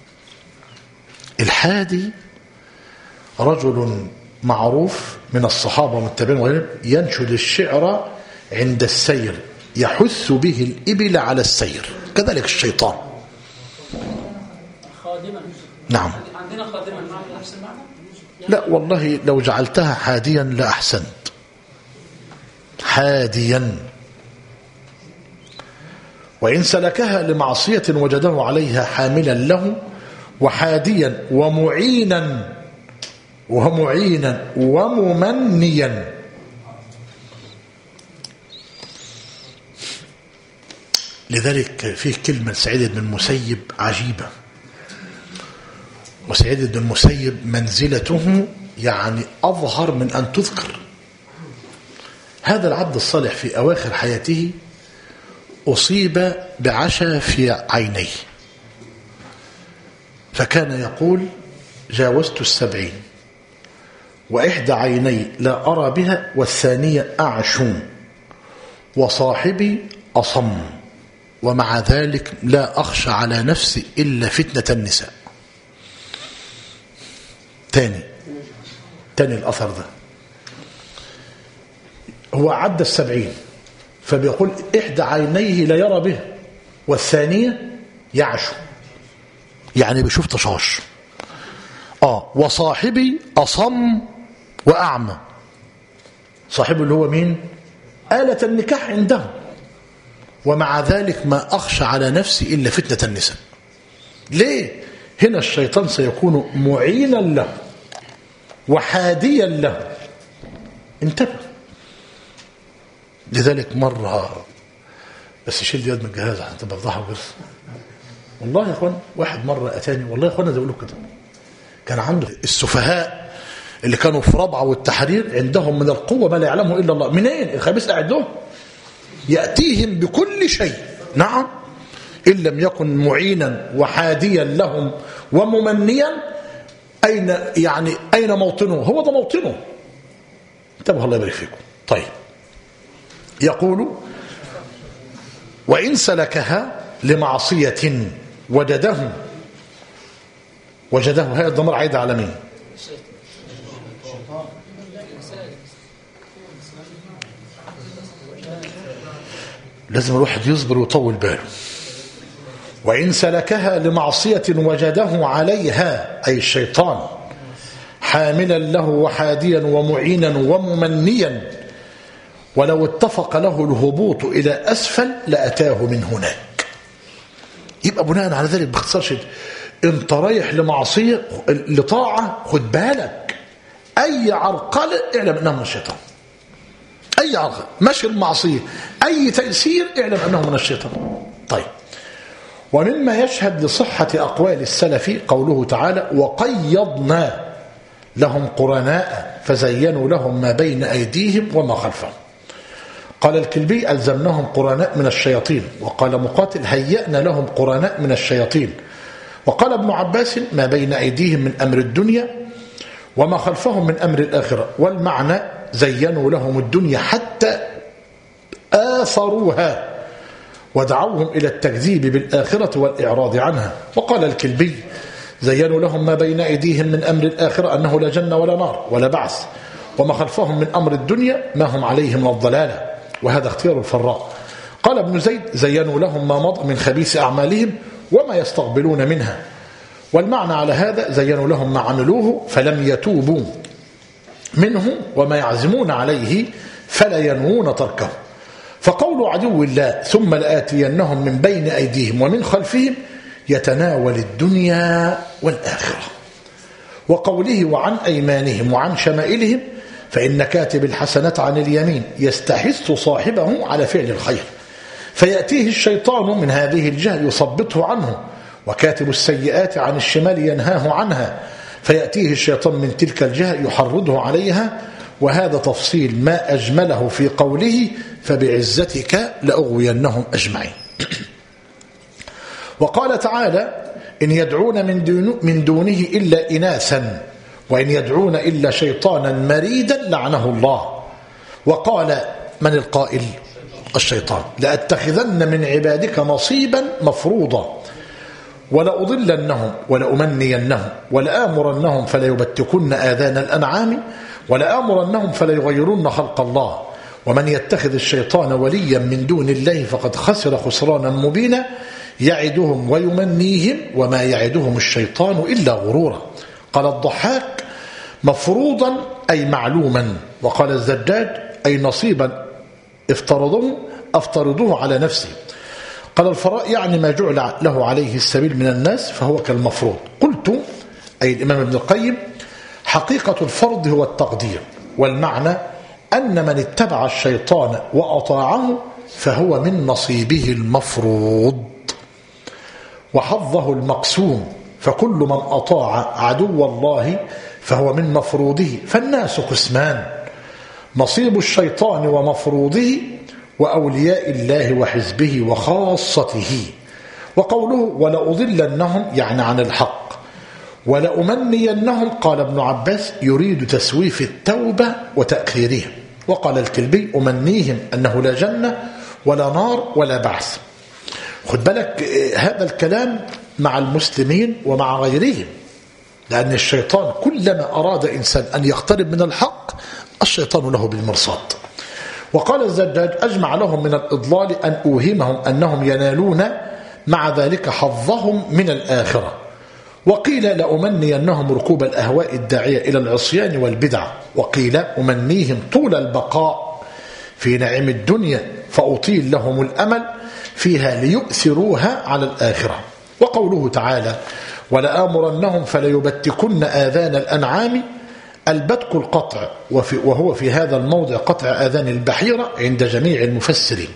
الحادي رجل معروف من الصحابة والتابعين وغيرهم ينشد الشعر عند السير، يحث به الإبل على السير. كذلك الشيطان. خادما. نعم. عندنا خادما معنى نفس المعنى؟ لا والله، لو جعلتها حاديا لأحسنت. حاديا. وإن سلكها لمعصية وجده عليها حاملا له وحاديا ومعينا ومعينا وممنيا. لذلك فيه كلمة سعيد بن المسيب عجيبة. وسعيد بن المسيب منزلته يعني أظهر من أن تذكر. هذا العبد الصالح في أواخر حياته أصيب بعشا في عينيه، فكان يقول: جاوزت السبعين وإحدى عيني لا أرى بها والثانية أعشو وصاحبي أصم، ومع ذلك لا أخشى على نفسي إلا فتنة النساء. تاني تاني الأثر ده، هو عدى السبعين، فبيقول: إحدى عينيه لا يرى بها والثانية يعشو، يعني بيشوف طشاش. آه وصاحبي أصم وأعمى. صاحبه اللي هو مين؟ آلة النكاح عنده، ومع ذلك ما أخشى على نفسي إلا فتنة النساء. ليه؟ هنا الشيطان سيكون معينا له وحاديا له. انتبه. لذلك مرة بس يشيل دي يد من الجهاز حتى بفضحه بس. والله يا اخوان، واحد مرة أتاني، والله يا اخوان ده يقولوا كده، كان عنده السفهاء اللي كانوا في رابعة والتحرير عندهم من القوة ما لا يعلمه إلا الله. منين؟ الخبيث قاعد له يأتيهم بكل شيء. نعم، إن لم يكن معينا وحاديا لهم وممنيا، أين يعني أين موطنه؟ هو ده موطنه. انتبهوا الله يبارك فيكم. طيب، يقول: وإن سلكها لمعصية وجده وجده هذا الضمير عايد على مين؟ لازم الواحد يصبر ويطول باله. وإن سلكها لمعصية وجده عليها أي الشيطان حاملا له وحاديا ومعينا وممنيا، ولو اتفق له الهبوط إلى أسفل لأتاه من هناك. يبقى بناء على ذلك باختصار شديد انت رايح لمعصية لطاعة، خد بالك أي عرقلة اعلم أنه من الشيطان. أي عرقلة ماشي المعصية أي تأثير اعلم أنه من الشيطان. طيب، ومما يشهد لصحة أقوال السلف قوله تعالى وقيضنا لهم قرناء فزينوا لهم ما بين أيديهم وما خلفهم. قال الكلبي ألزمناهم قرناء من الشياطين، وقال مقاتل هيأنا لهم قرناء من الشياطين. وقال ابن عباس ما بين أيديهم من أمر الدنيا وما خلفهم من أمر الآخرة، والمعنى زينوا لهم الدنيا حتى آثروها ودعوهم إلى التكذيب بالآخرة والإعراض عنها. وقال الكلبي زينوا لهم ما بين أيديهم من أمر الآخرة أنه لا جنة ولا نار ولا بعث، وما خلفهم من أمر الدنيا ما هم عليه من الضلالة، وهذا اختيار الفراء. قال ابن زيد زينوا لهم ما مضى من خبيث أعمالهم وما يستقبلون منها، والمعنى على هذا زينوا لهم ما عملوه فلم يتوبوا منه وما يعزمون عليه فلا ينوون تركه. فقول عدو الله ثم لآتينهم من بين أيديهم ومن خلفهم يتناول الدنيا والآخرة. وقوله وعن أيمانهم وعن شمائلهم فإن كاتب الحسنة عن اليمين يستحث صاحبه على فعل الخير فيأتيه الشيطان من هذه الجهة يثبطه عنه، وكاتب السيئات عن الشمال ينهاه عنها فيأتيه الشيطان من تلك الجهة يحرضه عليها. وهذا تفصيل ما أجمله في قوله فبعزتك لأغوينهم أجمعين. وقال تعالى إن يدعون من, دون من دونه إلا إناثا وإن يدعون إلا شيطانا مريدا لعنه الله. وقال من القائل؟ الشيطان لأتخذن من عبادك نصيبا مفروضا ولأضلنهم ولأمنينهم ولآمرنهم فليبتكن آذان الأنعام ولآمرنهم فليغيرن خلق الله ومن يتخذ الشيطان وليا من دون الله فقد خسر خسرانا مبينا يعدهم ويمنيهم وما يعدهم الشيطان إلا غرورا. قال الضحاك مفروضا أي معلوما، وقال الزجاج أي نصيبا افترضوه افترضوه على نفسه. قال الفراء يعني ما جعل له عليه السبيل من الناس فهو كالمفروض. قلت أي الإمام ابن القيم حقيقة الفرض هو التقدير، والمعنى أن من اتبع الشيطان وأطاعه فهو من نصيبه المفروض وحظه المقسوم، فكل من أطاع عدو الله فهو من مفروضه. فالناس قسمان نصيب الشيطان ومفروضه وأولياء الله وحزبه وخاصته. وقوله ولأضلنهم يعني عن الحق ولأمنينهم قال ابن عباس يريد تسويف التوبة وتأخيرها. وقال الكلبي أمنيهم أنه لا جنة ولا نار ولا بعث. خد بالك هذا الكلام مع المسلمين ومع غيرهم، لأن الشيطان كلما أراد إنسان أن يقترب من الحق الشيطان له بالمرصاد. وقال الزجاج أجمع لهم من الإضلال أن أوهمهم أنهم ينالون مع ذلك حظهم من الآخرة. وقيل لأمنينهم ركوب الأهواء الداعية إلى العصيان والبدع، وقيل أمنيهم طول البقاء في نعيم الدنيا فأطيل لهم الأمل فيها ليؤثروها على الآخرة. وقوله تعالى ولآمرنهم فليبتكن آذان الأنعام البتك القطع، وهو في هذا الموضع قطع آذان البحيرة عند جميع المفسرين.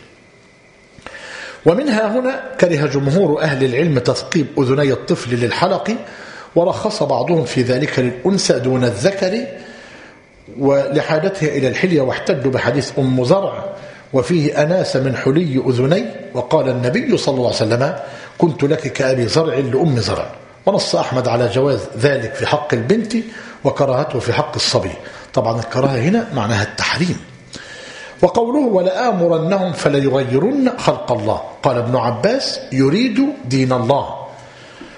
ومنها هنا كره جمهور أهل العلم تثقيب أذني الطفل للحلق، ورخص بعضهم في ذلك للأنثى دون الذكر ولحاجتها إلى الحلية، واحتجوا بحديث أم زرع وفيه أناس من حلي أذني، وقال النبي صلى الله عليه وسلم كنت لك كأبي زرع لأم زرع. ونص أحمد على جواز ذلك في حق البنت وكراهته في حق الصبي. طبعا الكراهة هنا معناها التحريم. وقوله ولآمرنهم فليغيرن خلق الله قال ابن عباس يريد دين الله.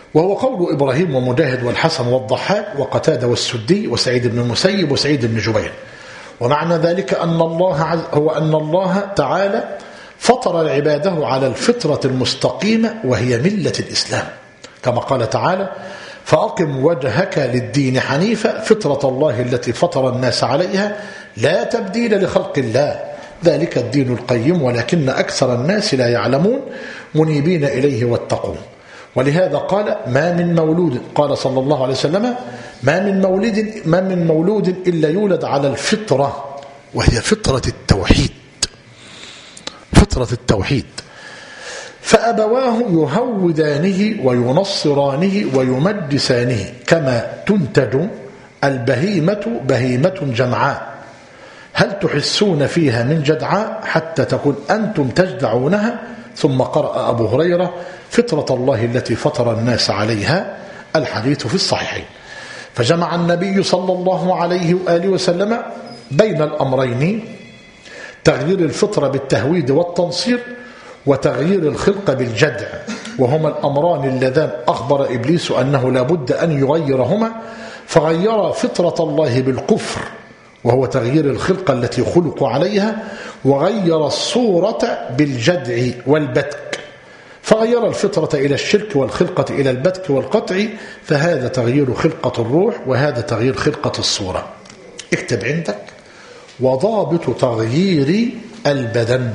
وهو قول إبراهيم ومجاهد والحسن والضحاك وقتادة والسدي وسعيد بن المسيب وسعيد بن جبير. ومعنى ذلك أن الله عز هو أن الله تعالى فطر عباده على الفطرة المستقيمة وهي ملة الإسلام، كما قال تعالى: فأقم وجهك للدين حنيفا فطرة الله التي فطر الناس عليها لا تبديل لخلق الله ذلك الدين القيم ولكن أكثر الناس لا يعلمون منيبين إليه واتقون. ولهذا قال: ما من مولود، قال صلى الله عليه وسلم: ما من مولد ما من مولود إلا يولد على الفطرة، وهي فطرة التوحيد، فطرة التوحيد، فأبواه يهودانه وينصرانه ويمجسانه كما تنتج البهيمة بهيمة جمعاء، هل تحسون فيها من جدعاء حتى تكون أنتم تجدعونها. ثم قرأ أبو هريرة: فطرة الله التي فطر الناس عليها، الحديث في الصحيحين. فجمع النبي صلى الله عليه وآله وسلم بين الأمرين: تغيير الفطرة بالتهويد والتنصير، وتغيير الخلق بالجدع، وهما الأمران اللذان أخبر إبليس أنه لا بد أن يغيرهما، فغير فطرة الله بالكفر وهو تغيير الخلق التي خلقوا عليها، وغير الصورة بالجدع والبتك، فغير الفطرة إلى الشرك والخلقة إلى البتك والقطع، فهذا تغيير خلقة الروح وهذا تغيير خلقة الصورة. اكتب عندك: وضابط تغيير البدن.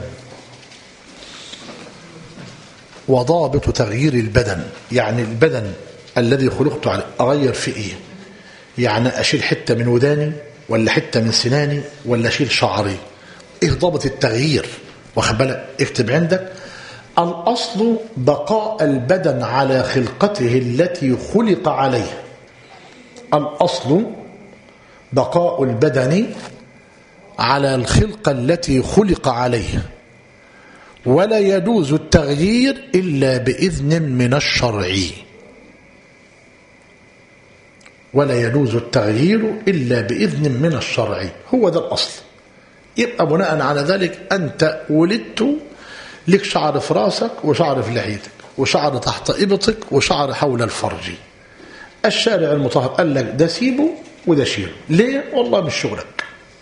وضابط تغيير البدن يعني البدن الذي خلقت عليه أغير فيه إيه؟ يعني أشيل حتة من وداني ولا حتة من سناني ولا أشيل شعري؟ إيه ضابط التغيير؟ واخد بالك؟ اكتب عندك: الأصل بقاء البدن على خلقته التي خلق عليها. الأصل بقاء البدن على الخلقة التي خلق عليها، ولا يجوز التغيير إلا بإذن من الشرع. ولا يجوز التغيير إلا بإذن من الشرع، هو ده الأصل. يبقى بناء على ذلك أنت ولدت لك شعر في راسك وشعر في لحيتك وشعر تحت إبطك وشعر حول الفرج. الشارع المطهر قال لك ده سيبه وده شيله. ليه؟ والله مش شغلك.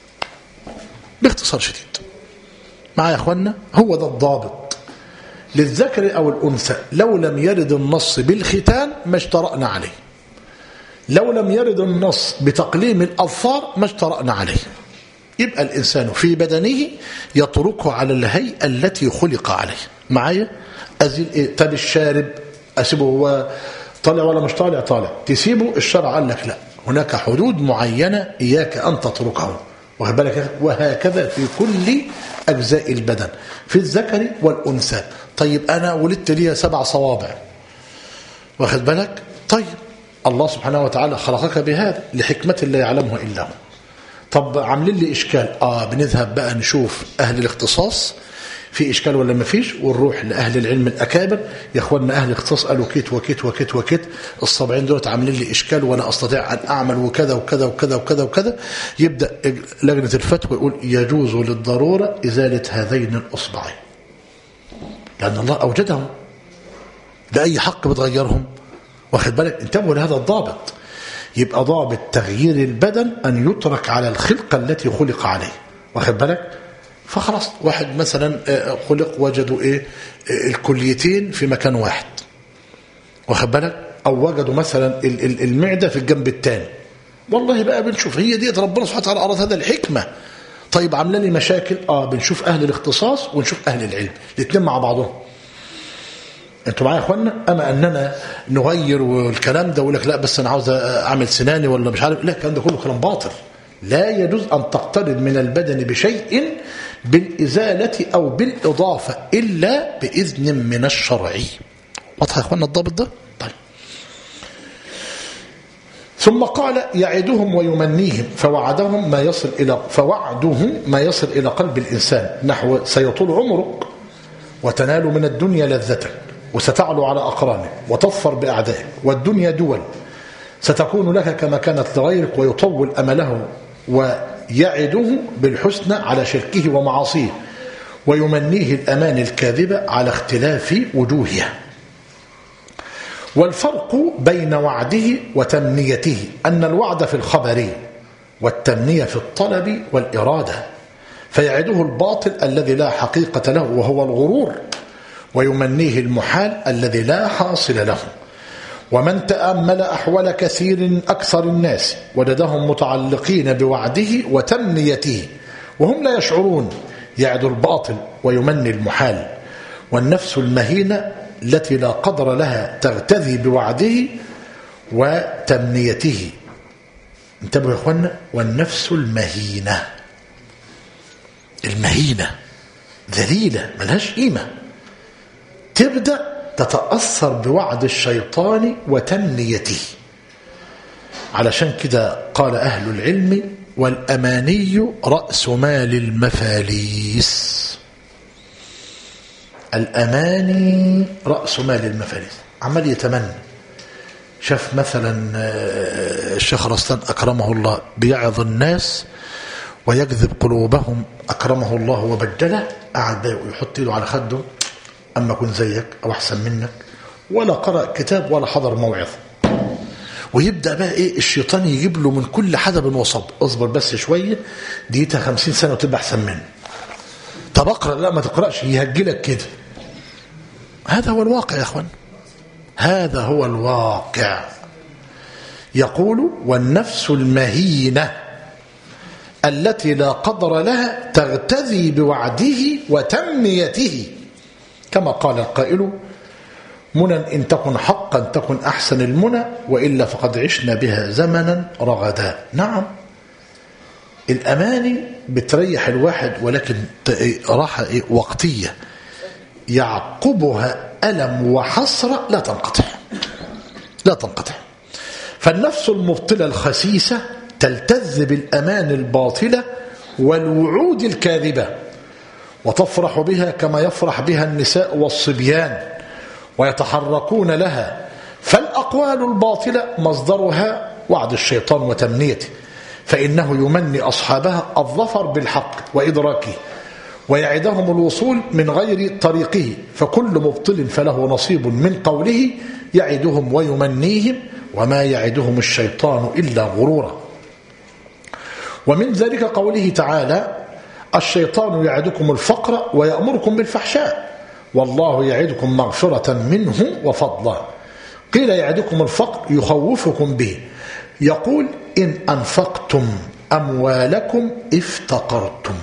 باختصار شديد معايا يا أخوانا، هو ده الضابط. للذكر أو الأنثى لو لم يرد النص بالختان ما اشترأنا عليه، لو لم يرد النص بتقليم الأظفار ما اشترأنا عليه. يبقى الإنسان في بدنه يتركه على الهيئة التي خلق عليه. معايا؟ أزيل إيه؟ طب الشارب أسيبه هو طالع ولا مش طالع؟ طالع. تسيبه؟ الشرع قال لك لا، هناك حدود معينة إياك أن تتركه. وهكذا في كل أجزاء البدن، في الذكر والأنثى. طيب أنا ولدت لي سبع صوابع، واخد بالك؟ طيب الله سبحانه وتعالى خلقك بهذا لحكمة لا يعلمها إلا هو. طب عاملين لي إشكال، آه بنذهب بقى نشوف أهل الاختصاص في إشكال ولا ما فيش، ونروح لأهل العلم الأكابر. يا أخواننا أهل الاختصاص قالوا كيت وكيت وكيت وكيت، الصبعين دول عاملين لي إشكال ولا أستطيع أن أعمل وكذا وكذا وكذا وكذا وكذا. يبدأ لجنة الفتوى يقول يجوز للضرورة إزالة هذين الأصبعين، لأن الله أوجدهم، بأي حق بتغيرهم؟ واخد بالك؟ انتبهوا لهذا الضابط. يبقى ضابط تغيير البدن أن يترك على الخلقة التي خلق عليه، واخد بالك؟ فخلاص واحد مثلا خلق وجدوا ايه الكليتين في مكان واحد، واخد بالك؟ او وجدوا مثلا المعده في الجنب الثاني. والله بقى بنشوف هي دي ربنا سبحانه وتعالى اراد هذا الحكمه. طيب عامله لي مشاكل، اه بنشوف اهل الاختصاص ونشوف اهل العلم الاثنين مع بعضهم. انتوا معايا يا اخوانا؟ اما اننا نغير والكلام ده ويقول لك لا بس انا عاوز اعمل سناني ولا مش عارف، لا الكلام ده كله كلام باطل. لا يجوز أن تقترب من البدن بشيء بالإزالة أو بالإضافة إلا بإذن من الشرع. واضح يا أخوانا الضابط ده؟ طيب. ثم قال يعدهم ويمنيهم فوعدهم ما يصل إلى فوعدهم ما يصل إلى قلب الإنسان نحو سيطول عمرك وتنال من الدنيا لذتك وستعلو على أقرانك وتظفر بأعدائك والدنيا دول ستكون لك كما كانت لغيرك ويطول أمله، ويعده بالحسنى على شركه ومعاصيه ويمنيه الأمان الكاذبة على اختلاف وجوهها. والفرق بين وعده وتمنيته أن الوعد في الخبر والتمنية في الطلب والإرادة، فيعده الباطل الذي لا حقيقة له وهو الغرور، ويمنيه المحال الذي لا حاصل له. ومن تأمل أحوال كثير أكثر الناس وجدهم متعلقين بوعده وتمنيته وهم لا يشعرون، يعد الباطل ويمني المحال. والنفس المهينة التي لا قدر لها تغتذي بوعده وتمنيته. انتبهوا يا اخوانا، والنفس المهينة، المهينة ذليلة ملهاش قيمة، تبدأ تتأثر بوعد الشيطان وتمنيته. علشان كده قال أهل العلم: والأماني رأس مال المفاليس. الأماني رأس مال المفاليس، عمال يتمنى. شاف مثلا الشيخ رستان أكرمه الله بيعظ الناس ويجذب قلوبهم أكرمه الله وبدله، قعد يحط له على خده: أما أكون زيك أو أحسن منك، ولا قرأ كتاب ولا حضر موعظة. ويبدأ بقى إيه الشيطان يجيب له من كل حدب وصب: اصبر بس شوية، ديتها خمسين سنة وتبقى أحسن منه. طب أقرأ، لا ما تقرأش، يهجلك كده. هذا هو الواقع يا أخوان، هذا هو الواقع. يقول: والنفس المهينة التي لا قدر لها تغتذي بوعده وتمنيته، كما قال القائل: منى إن تكن حقا تكن أحسن المنى، وإلا فقد عشنا بها زمنا رغدا. نعم، الأماني بتريح الواحد، ولكن راحة وقتية يعقبها ألم وحسرة لا تنقطع، لا تنقطع. فالنفس المبطلة الخسيسة تلتذ بالأمان الباطلة والوعود الكاذبة، وتفرح بها كما يفرح بها النساء والصبيان، ويتحركون لها. فالأقوال الباطلة مصدرها وعد الشيطان وتمنيته، فإنه يمني أصحابها الظفر بالحق وإدراكه، ويعدهم الوصول من غير طريقه. فكل مبطل فله نصيب من قوله يعدهم ويمنيهم، وما يعدهم الشيطان إلا غرورا. ومن ذلك قوله تعالى: الشيطان يعدكم الفقر ويأمركم بالفحشاء والله يعدكم مغفرة منه وفضلا. قيل يعدكم الفقر يخوفكم به، يقول: إن أنفقتم أموالكم افتقرتم،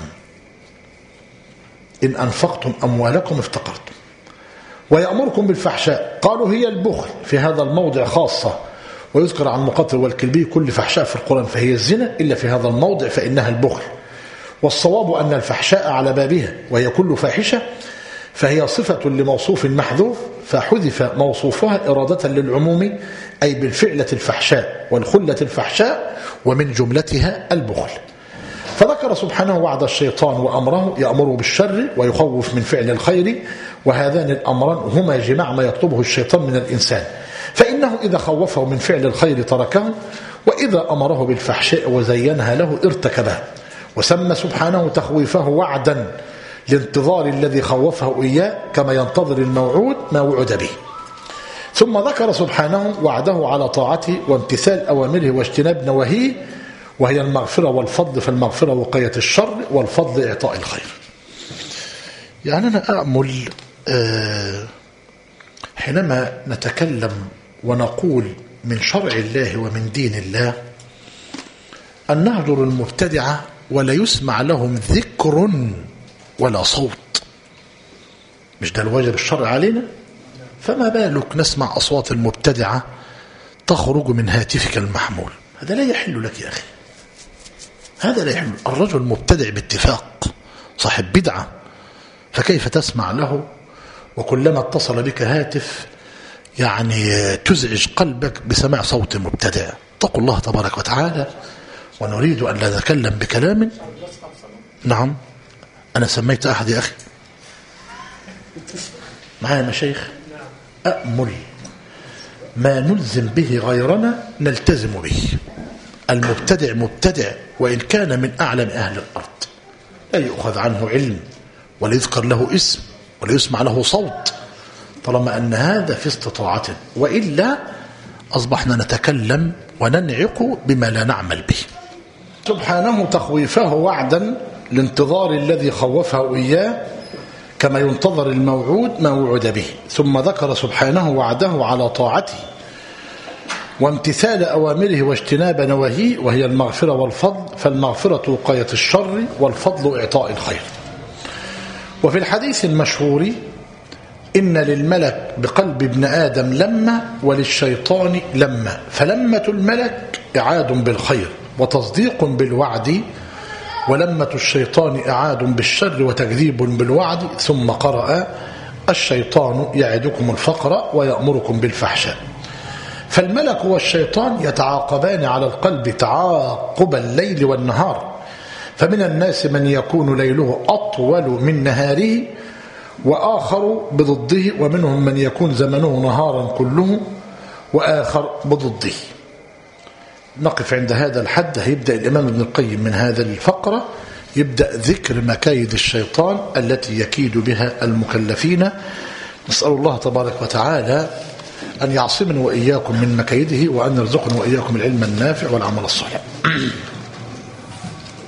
إن أنفقتم أموالكم افتقرتم. ويأمركم بالفحشاء، قالوا هي البخل في هذا الموضع خاصة، ويذكر عن مقاتل والكلبي كل فحشاء في القرآن فهي الزنا، إلا في هذا الموضع فإنها البخل. والصواب أن الفحشاء على بابها، وهي كل فاحشة، فهي صفة لموصوف محذوف، فحذف موصوفها إرادة للعموم، أي بالفعلة الفحشاء والخلة الفحشاء، ومن جملتها البخل. فذكر سبحانه وعد الشيطان وأمره يأمر بالشر ويخوف من فعل الخير، وهذان الأمران هما جماع ما يطلبه الشيطان من الإنسان، فإنه إذا خوفه من فعل الخير تركه، وإذا أمره بالفحشاء وزينها له ارتكبها. وسمى سبحانه تخويفه وعدا لانتظار الذي خوفه إياه، كما ينتظر الموعود ما وعد به. ثم ذكر سبحانه وعده على طاعته وامتثال أوامره واجتناب نواهيه، وهي المغفرة والفضل، فالمغفرة وقاية الشر، والفضل إعطاء الخير. يعني أنا أأمل حينما نتكلم ونقول من شرع الله ومن دين الله أن نهجر المبتدعة ولا يسمع لهم ذكر ولا صوت، مش ده الواجب الشرع علينا؟ فما بالك نسمع أصوات المبتدعة تخرج من هاتفك المحمول؟ هذا لا يحل لك يا أخي، هذا لا يحل. الرجل مبتدع باتفاق، صاحب بدعة، فكيف تسمع له وكلما اتصل بك هاتف يعني تزعج قلبك بسماع صوت مبتدع؟ اتقوا الله تبارك وتعالى. ونريد أن لا نتكلم بكلام. نعم، أنا سميت أحد يا أخي معايا مشايخ. أأمل ما نلزم به غيرنا نلتزم به. المبتدع مبتدع وإن كان من أعلم أهل الأرض، لا يؤخذ عنه علم ولا يذكر له اسم ولا يسمع له صوت. طالما أن هذا في استطاعته، وإلا أصبحنا نتكلم وننعق بما لا نعمل به. سبحانه تخويفه وعدا لانتظار الذي خوفه إياه كما ينتظر الموعود ما وعد به، ثم ذكر سبحانه وعده على طاعته وامتثال أوامره واجتناب نواهيه، وهي المغفرة والفضل، فالمغفرة وقاية الشر والفضل إعطاء الخير. وفي الحديث المشهور إن للملك بقلب ابن آدم لمة وللشيطان لمة، فلمة الملك إعاد بالخير وتصديق بالوعد، ولمة الشيطان إعاد بالشر وتكذيب بالوعد. ثم قرأ الشيطان يعدكم الفقر ويأمركم بالفحشاء. فالملك والشيطان يتعاقبان على القلب تعاقب الليل والنهار، فمن الناس من يكون ليله أطول من نهاره وآخر بضده، ومنهم من يكون زمنه نهارا كله وآخر بضده. نقف عند هذا الحد. هيبدأ الإمام ابن القيم من هذا الفقرة يبدأ ذكر مكايد الشيطان التي يكيد بها المكلفين. نسأل الله تبارك وتعالى أن يعصمنا وإياكم من مكايده، وأن يرزقنا وإياكم العلم النافع والعمل الصالح.